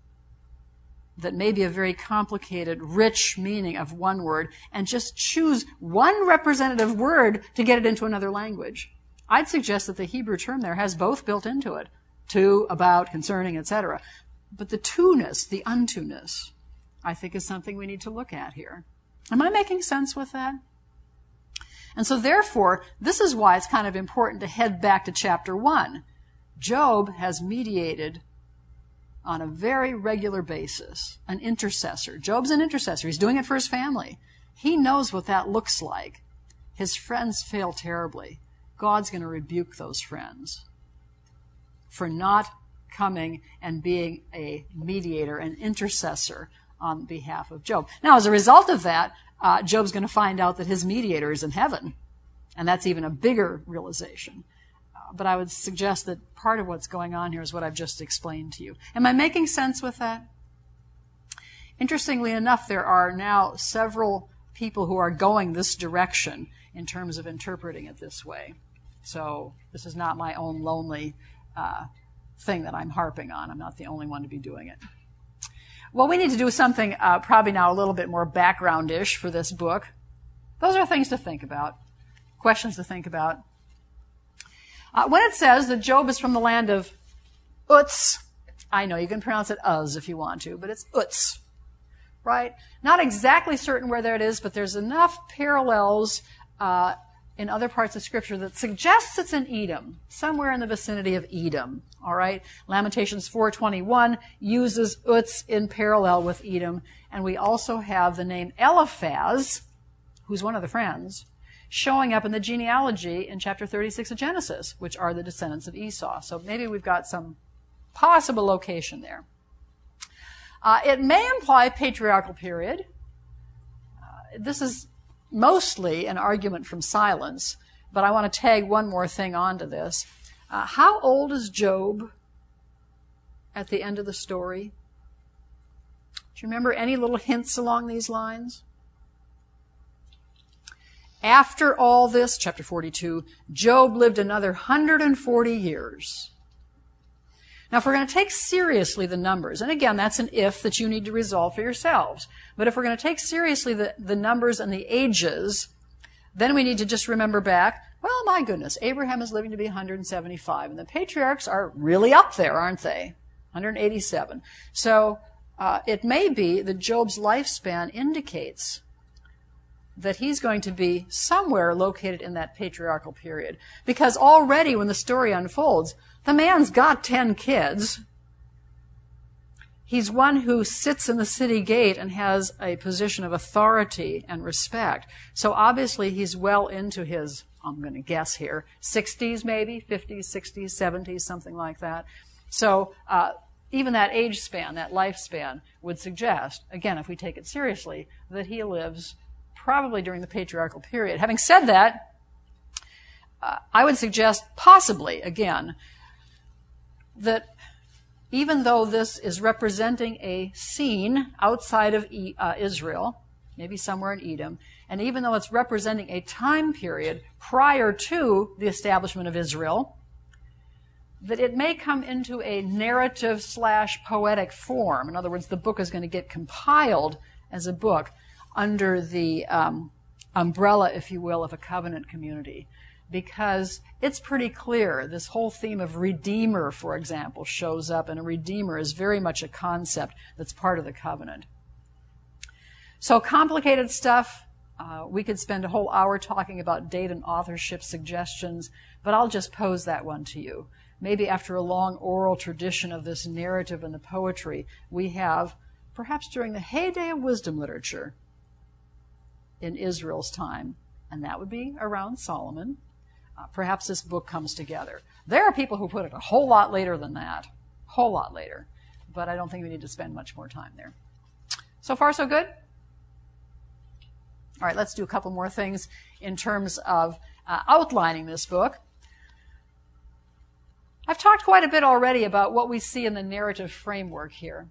that may be a very complicated, rich meaning of one word and just choose one representative word to get it into another language? I'd suggest that the Hebrew term there has both built into it. To, about, concerning, etc. But the to-ness, the unto-ness, I think is something we need to look at here. Am I making sense with that? And so therefore, this is why it's kind of important to head back to chapter 1. Job has mediated on a very regular basis, an intercessor. Job's an intercessor. He's doing it for his family. He knows what that looks like. His friends fail terribly. God's going to rebuke those friends for not coming and being a mediator, an intercessor on behalf of Job. Now, as a result of that, Job's going to find out that his mediator is in heaven. And that's even a bigger realization. But I would suggest that part of what's going on here is what I've just explained to you. Am I making sense with that? Interestingly enough, there are now several people who are going this direction in terms of interpreting it this way. So this is not my own lonely thing that I'm harping on. I'm not the only one to be doing it. Well, we need to do something probably now a little bit more background-ish for this book. Those are things to think about, questions to think about. When it says that Job is from the land of Uz, I know you can pronounce it Uz if you want to, but it's Uz, right? Not exactly certain where that is, but there's enough parallels in other parts of Scripture that suggests it's in Edom, somewhere in the vicinity of Edom, all right? Lamentations 4:21 uses Uz in parallel with Edom, and we also have the name Eliphaz, who's one of the friends, showing up in the genealogy in chapter 36 of Genesis, which are the descendants of Esau. So maybe we've got some possible location there. It may imply patriarchal period. This is mostly an argument from silence, but I want to tag one more thing onto this. How old is Job at the end of the story? Do you remember any little hints along these lines? After all this, chapter 42, Job lived another 140 years. Now, if we're going to take seriously the numbers, and again, that's an if that you need to resolve for yourselves, but if we're going to take seriously the numbers and the ages, then we need to just remember back, well, my goodness, Abraham is living to be 175, and the patriarchs are really up there, aren't they? 187. So it may be that Job's lifespan indicates that he's going to be somewhere located in that patriarchal period. Because already when the story unfolds, the man's got 10 kids. He's one who sits in the city gate and has a position of authority and respect. So obviously he's well into his, I'm going to guess here, 60s maybe, 50s, 60s, 70s, something like that. So even that age span, that lifespan, would suggest, again, if we take it seriously, that he lives probably during the patriarchal period. Having said that, I would suggest possibly, again, that even though this is representing a scene outside of Israel, maybe somewhere in Edom, and even though it's representing a time period prior to the establishment of Israel, that it may come into a narrative/poetic form. In other words, the book is going to get compiled as a book under the umbrella, if you will, of a covenant community. Because it's pretty clear, this whole theme of Redeemer, for example, shows up, and a Redeemer is very much a concept that's part of the covenant. So complicated stuff. We could spend a whole hour talking about date and authorship suggestions, but I'll just pose that one to you. Maybe after a long oral tradition of this narrative and the poetry, we have, perhaps during the heyday of wisdom literature in Israel's time, and that would be around Solomon, perhaps this book comes together. There are people who put it a whole lot later than that, whole lot later, but I don't think we need to spend much more time there. So far, so good? All right, let's do a couple more things in terms of outlining this book. I've talked quite a bit already about what we see in the narrative framework here.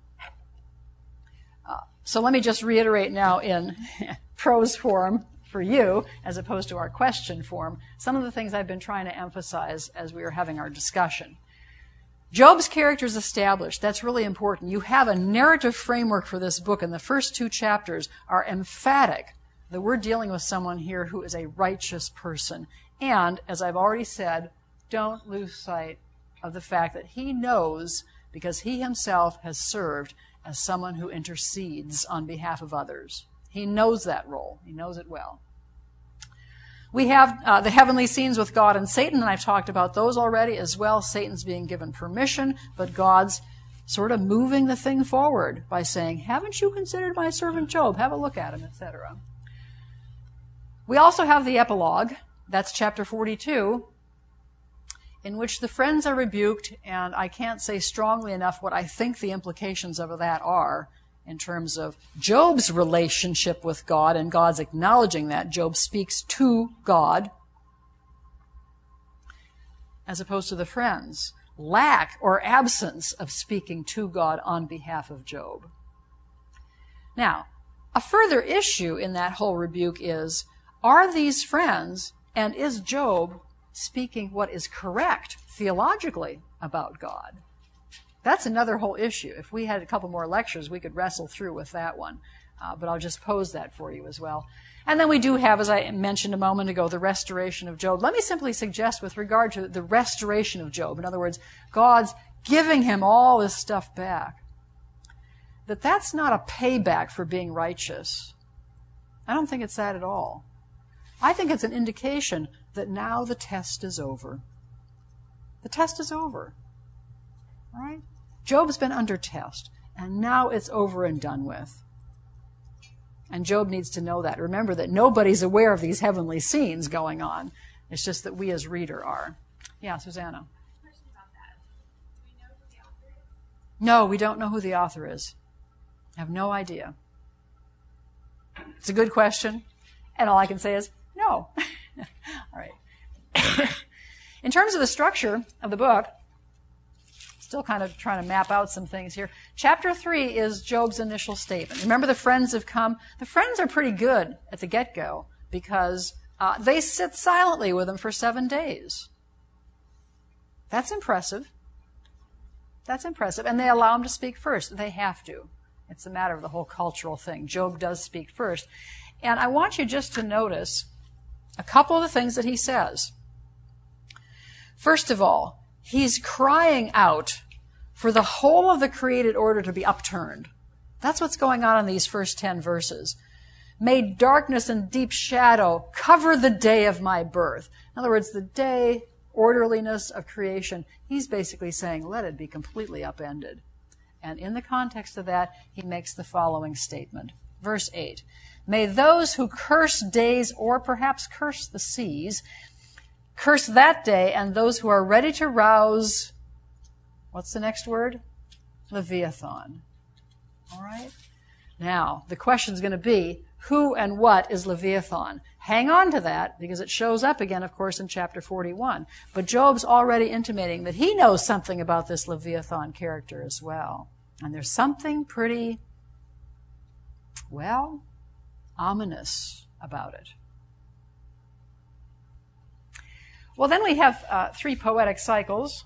So let me just reiterate now in prose form for you, as opposed to our question form, some of the things I've been trying to emphasize as we were having our discussion. Job's character is established. That's really important. You have a narrative framework for this book, and the first 2 chapters are emphatic that we're dealing with someone here who is a righteous person. And, as I've already said, don't lose sight of the fact that he knows, because he himself has served as someone who intercedes on behalf of others. He knows that role. He knows it well. We have the heavenly scenes with God and Satan, and I've talked about those already as well. Satan's being given permission, but God's sort of moving the thing forward by saying, haven't you considered my servant Job? Have a look at him, etc. We also have the epilogue. That's chapter 42, in which the friends are rebuked, and I can't say strongly enough what I think the implications of that are in terms of Job's relationship with God and God's acknowledging that. Job speaks to God as opposed to the friends' lack or absence of speaking to God on behalf of Job. Now, a further issue in that whole rebuke is, are these friends and is Job speaking what is correct theologically about God? That's another whole issue. If we had a couple more lectures, we could wrestle through with that one. But I'll just pose that for you as well. And then we do have, as I mentioned a moment ago, the restoration of Job. Let me simply suggest with regard to the restoration of Job, in other words, God's giving him all this stuff back, that that's not a payback for being righteous. I don't think it's that at all. I think it's an indication that now the test is over. The test is over. All right? Job's been under test, and now it's over and done with. And Job needs to know that. Remember that nobody's aware of these heavenly scenes going on. It's just that we as reader are. Yeah, Susanna. Question about that. Do we know who the author is? No, we don't know who the author is. I have no idea. It's a good question, and all I can say is no. All right. In terms of the structure of the book, still kind of trying to map out some things here. Chapter 3 is Job's initial statement. Remember, the friends have come. The friends are pretty good at the get-go because they sit silently with him for 7 days. That's impressive. That's impressive. And they allow him to speak first. They have to. It's a matter of the whole cultural thing. Job does speak first. And I want you just to notice a couple of the things that he says. First of all, he's crying out for the whole of the created order to be upturned. That's what's going on in these first 10 verses. May darkness and deep shadow cover the day of my birth. In other words, the day, orderliness of creation, he's basically saying, let it be completely upended. And in the context of that, he makes the following statement. Verse 8, may those who curse days or perhaps curse the seas curse that day, and those who are ready to rouse, what's the next word? Leviathan. All right? Now, the question's going to be, who and what is Leviathan? Hang on to that, because it shows up again, of course, in chapter 41. But Job's already intimating that he knows something about this Leviathan character as well. And there's something pretty, well, ominous about it. Well, then we have 3 poetic cycles.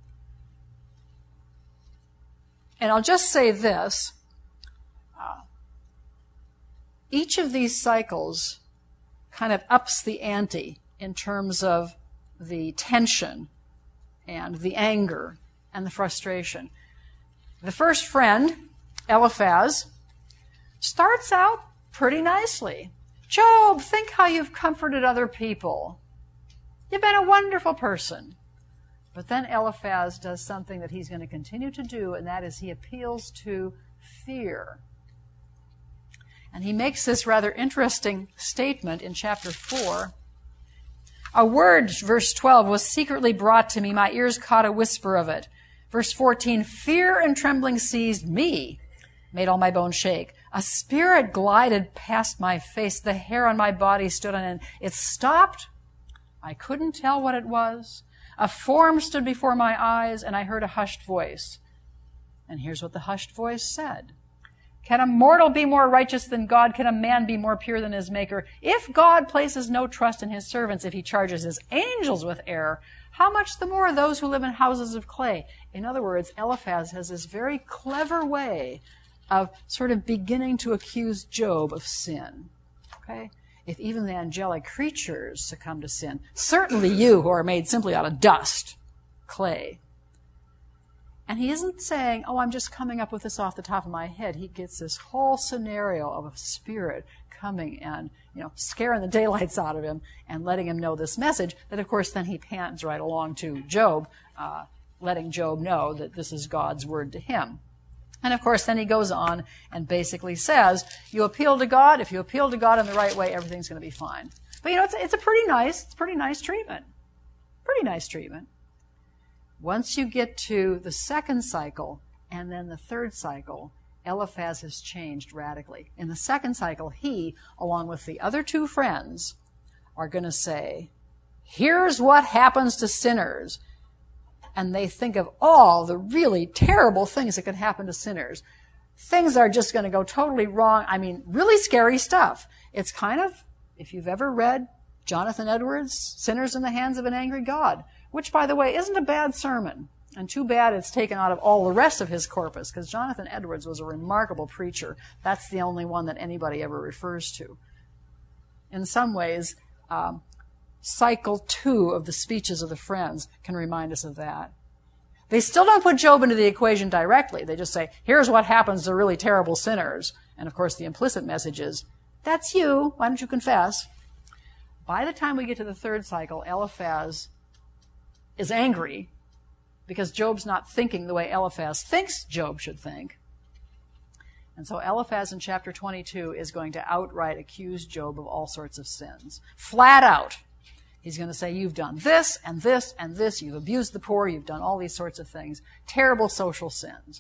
And I'll just say this. Each of these cycles kind of ups the ante in terms of the tension and the anger and the frustration. The first friend, Eliphaz, starts out pretty nicely. Job, think how you've comforted other people. You've been a wonderful person. But then Eliphaz does something that he's going to continue to do, and that is he appeals to fear. And he makes this rather interesting statement in chapter 4. A word, verse 12, was secretly brought to me. My ears caught a whisper of it. Verse 14, fear and trembling seized me, made all my bones shake. A spirit glided past my face. The hair on my body stood on end. It stopped. I couldn't tell what it was. A form stood before my eyes, and I heard a hushed voice. And here's what the hushed voice said. Can a mortal be more righteous than God? Can a man be more pure than his Maker? If God places no trust in his servants, if he charges his angels with error, how much the more those who live in houses of clay? In other words, Eliphaz has this very clever way of sort of beginning to accuse Job of sin. Okay? If even the angelic creatures succumb to sin, certainly you who are made simply out of dust, clay. And he isn't saying, oh, I'm just coming up with this off the top of my head. He gets this whole scenario of a spirit coming and, scaring the daylights out of him and letting him know this message that, of course, then he pans right along to Job, letting Job know that this is God's word to him. And, of course, then he goes on and basically says, you appeal to God. If you appeal to God in the right way, everything's going to be fine. But, it's a pretty nice treatment. Pretty nice treatment. Once you get to the second cycle and then the third cycle, Eliphaz has changed radically. In the second cycle, he, along with the other two friends, are going to say, here's what happens to sinners. And they think of all the really terrible things that could happen to sinners. Things are just going to go totally wrong. I mean, really scary stuff. It's kind of, if you've ever read Jonathan Edwards' Sinners in the Hands of an Angry God, which, by the way, isn't a bad sermon. And too bad it's taken out of all the rest of his corpus, because Jonathan Edwards was a remarkable preacher. That's the only one that anybody ever refers to. In some ways, cycle 2 of the speeches of the friends can remind us of that. They still don't put Job into the equation directly. They just say, here's what happens to really terrible sinners. And, of course, the implicit message is, that's you. Why don't you confess? By the time we get to the third cycle, Eliphaz is angry because Job's not thinking the way Eliphaz thinks Job should think. And so Eliphaz in chapter 22 is going to outright accuse Job of all sorts of sins. Flat out. He's going to say, you've done this and this and this. You've abused the poor. You've done all these sorts of things. Terrible social sins.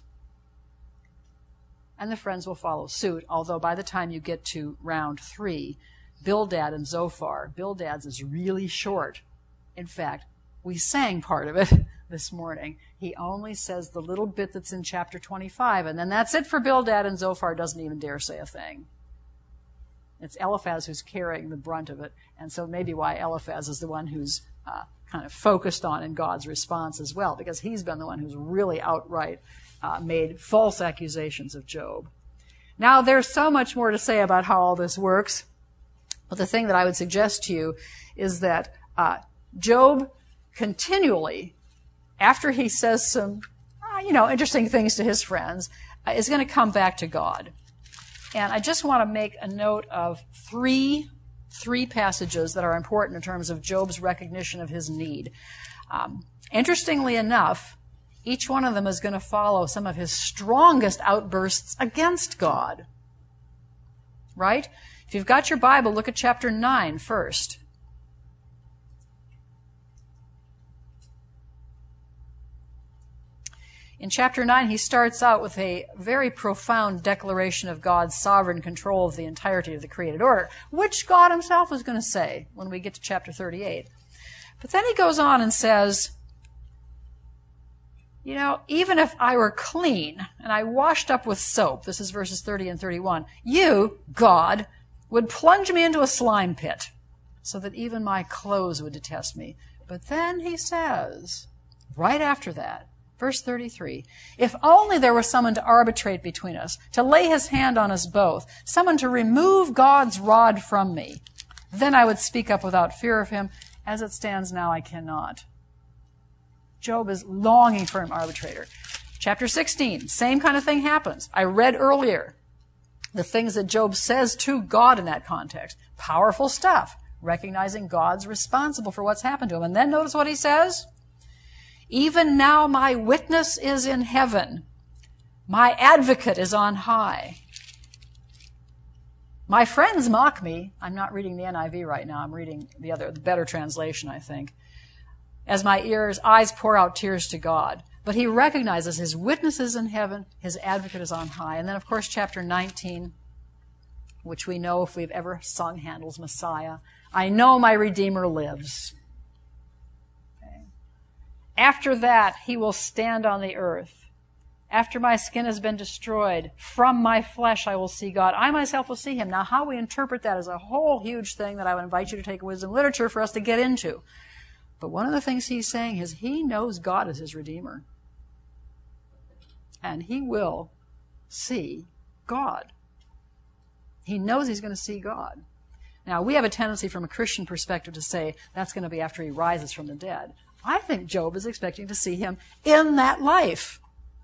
And the friends will follow suit, although by the time you get to round 3, Bildad and Zophar, Bildad's is really short. In fact, we sang part of it this morning. He only says the little bit that's in chapter 25, and then that's it for Bildad, and Zophar doesn't even dare say a thing. It's Eliphaz who's carrying the brunt of it, and so maybe why Eliphaz is the one who's kind of focused on in God's response as well, because he's been the one who's really outright made false accusations of Job. Now, there's so much more to say about how all this works, but the thing that I would suggest to you is that Job continually, after he says some, interesting things to his friends, is going to come back to God. And I just want to make a note of three passages that are important in terms of Job's recognition of his need. Interestingly enough, each one of them is going to follow some of his strongest outbursts against God. Right? If you've got your Bible, look at chapter 9 first. In chapter 9, he starts out with a very profound declaration of God's sovereign control of the entirety of the created order, which God himself is going to say when we get to chapter 38. But then he goes on and says, even if I were clean and I washed up with soap, this is verses 30 and 31, you, God, would plunge me into a slime pit so that even my clothes would detest me. But then he says, right after that, verse 33, if only there were someone to arbitrate between us, to lay his hand on us both, someone to remove God's rod from me, then I would speak up without fear of him. As it stands now, I cannot. Job is longing for an arbitrator. Chapter 16, same kind of thing happens. I read earlier the things that Job says to God in that context. Powerful stuff, recognizing God's responsible for what's happened to him. And then notice what he says. Even now my witness is in heaven. My advocate is on high. My friends mock me. I'm not reading the NIV right now. I'm reading the better translation, I think. As my eyes pour out tears to God. But he recognizes his witness is in heaven, his advocate is on high. And then, of course, chapter 19, which we know if we've ever sung Handel's Messiah. I know my Redeemer lives. Okay. After that, he will stand on the earth. After my skin has been destroyed, from my flesh I will see God. I myself will see him. Now, how we interpret that is a whole huge thing that I would invite you to take wisdom literature for us to get into. But one of the things he's saying is he knows God is his Redeemer. And he will see God. He knows he's going to see God. Now, we have a tendency from a Christian perspective to say that's going to be after he rises from the dead. I think Job is expecting to see him in that life.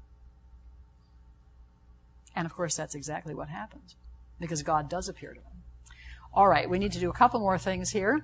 And of course, that's exactly what happens, because God does appear to him. All right, we need to do a couple more things here.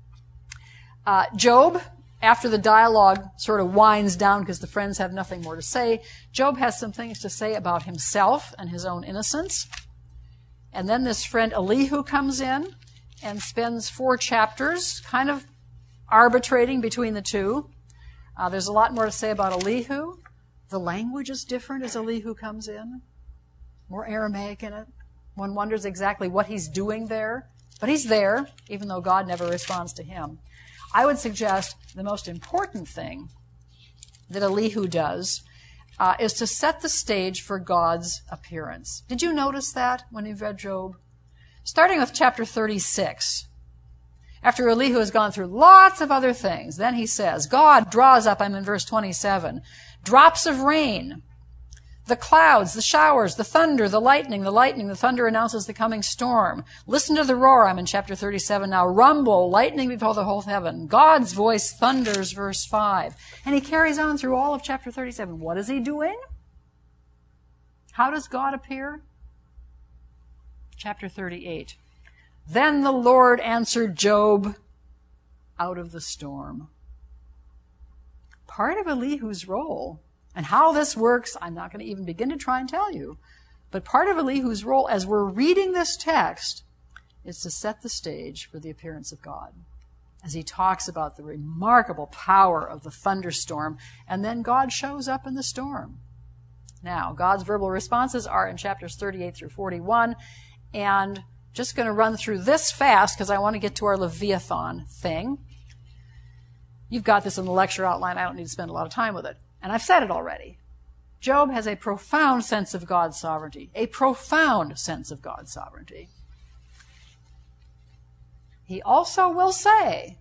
Job, after the dialogue sort of winds down because the friends have nothing more to say, Job has some things to say about himself and his own innocence. And then this friend Elihu comes in and spends 4 chapters kind of arbitrating between the two. There's a lot more to say about Elihu. The language is different as Elihu comes in. More Aramaic in it. One wonders exactly what he's doing there. But he's there, even though God never responds to him. I would suggest the most important thing that Elihu does is to set the stage for God's appearance. Did you notice that when you read Job? Starting with chapter 36. After Elihu has gone through lots of other things, then he says, God draws up, I'm in verse 27, drops of rain, the clouds, the showers, the thunder, the lightning, the thunder announces the coming storm. Listen to the roar, I'm in chapter 37 now. Rumble, lightning before the whole heaven. God's voice thunders, verse 5. And he carries on through all of chapter 37. What is he doing? How does God appear? Chapter 38. Then the Lord answered Job out of the storm. Part of Elihu's role, and how this works, I'm not going to even begin to try and tell you. But part of Elihu's role as we're reading this text is to set the stage for the appearance of God. As he talks about the remarkable power of the thunderstorm, and then God shows up in the storm. Now, God's verbal responses are in chapters 38 through 41, and just going to run through this fast because I want to get to our Leviathan thing. You've got this in the lecture outline. I don't need to spend a lot of time with it. And I've said it already. Job has a profound sense of God's sovereignty. A profound sense of God's sovereignty. He also will say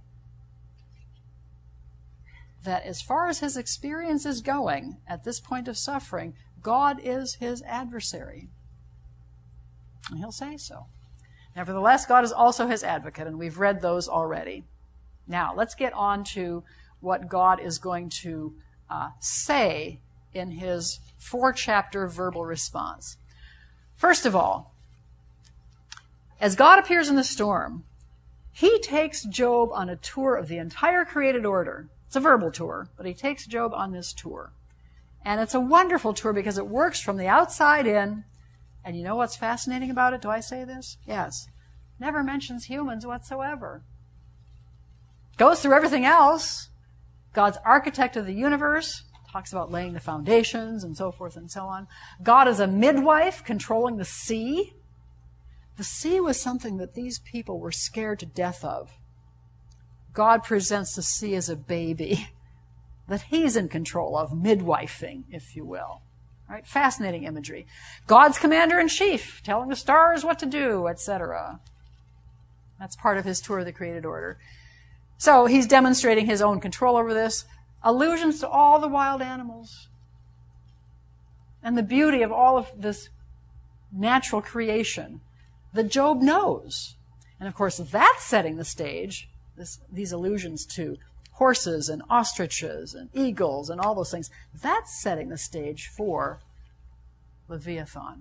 that as far as his experience is going at this point of suffering, God is his adversary. And he'll say so. Nevertheless, God is also his advocate, and we've read those already. Now, let's get on to what God is going to say in his 4-chapter verbal response. First of all, as God appears in the storm, he takes Job on a tour of the entire created order. It's a verbal tour, but he takes Job on this tour. And it's a wonderful tour because it works from the outside in. And you know what's fascinating about it? Do I say this? Yes. Never mentions humans whatsoever. Goes through everything else. God's architect of the universe, talks about laying the foundations and so forth and so on. God is a midwife controlling the sea. The sea was something that these people were scared to death of. God presents the sea as a baby that he's in control of, midwifing, if you will. Right? Fascinating imagery. God's commander-in-chief, telling the stars what to do, etc. That's part of his tour of the created order. So he's demonstrating his own control over this. Allusions to all the wild animals. And the beauty of all of this natural creation that Job knows. And of course, that's setting the stage, these allusions to horses and ostriches and eagles and all those things. That's setting the stage for Leviathan.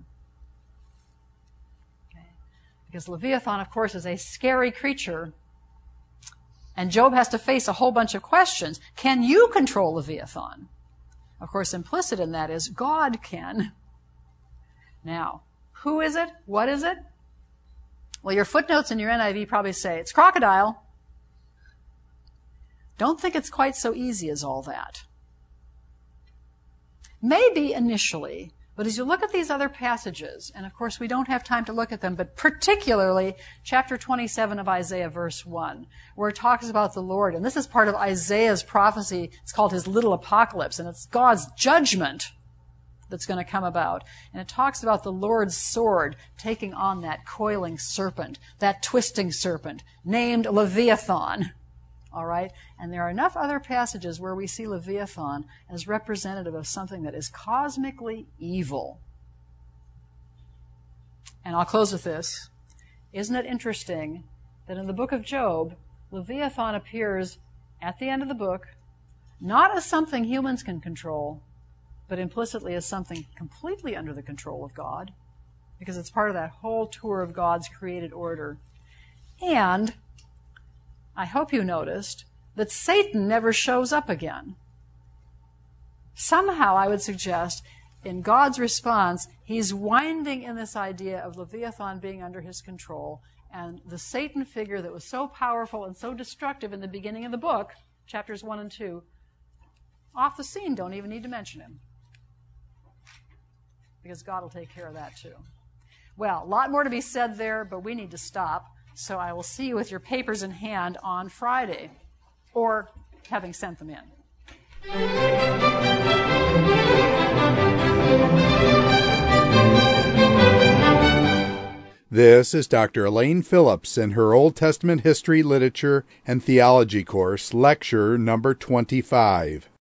Okay? Because Leviathan, of course, is a scary creature. And Job has to face a whole bunch of questions. Can you control Leviathan? Of course, implicit in that is God can. Now, who is it? What is it? Well, your footnotes in your NIV probably say it's crocodile. Don't think it's quite so easy as all that. Maybe initially, But as you look at these other passages, and of course we don't have time to look at them, but particularly chapter 27 of Isaiah, verse 1, where it talks about the Lord, and this is part of Isaiah's prophecy, it's called his little apocalypse, and it's God's judgment that's going to come about. And it talks about the Lord's sword taking on that coiling serpent, that twisting serpent, named Leviathan. All right? And there are enough other passages where we see Leviathan as representative of something that is cosmically evil. And I'll close with this. Isn't it interesting that in the book of Job, Leviathan appears at the end of the book, not as something humans can control, but implicitly as something completely under the control of God, because it's part of that whole tour of God's created order. And I hope you noticed that Satan never shows up again. Somehow, I would suggest, in God's response, he's winding in this idea of Leviathan being under his control, and the Satan figure that was so powerful and so destructive in the beginning of the book, chapters 1 and 2, off the scene, don't even need to mention him. Because God will take care of that too. Well, a lot more to be said there, but we need to stop. So I will see you with your papers in hand on Friday, or having sent them in. This is Dr. Elaine Phillips in her Old Testament History, Literature, and Theology course, lecture number 25.